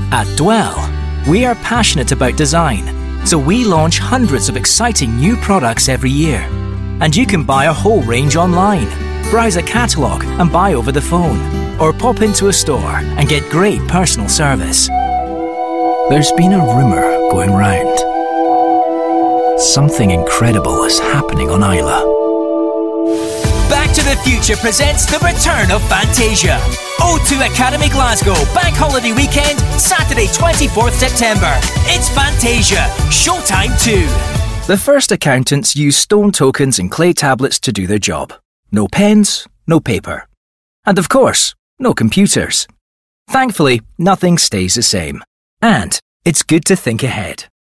At Dwell, we are passionate about design, so we launch hundreds of exciting new products every year. And you can buy a whole range online, browse a catalogue and buy over the phone, or pop into a store and get great personal service. There's been a rumour going round. Something incredible is happening on Isla. Back to the Future presents the return of Fantasia. O2 Academy Glasgow, Bank Holiday Weekend, Saturday 24th September. It's Fantasia, Showtime 2. The first accountants used stone tokens and clay tablets to do their job. No pens, no paper. And of course, no computers. Thankfully, nothing stays the same. And it's good to think ahead.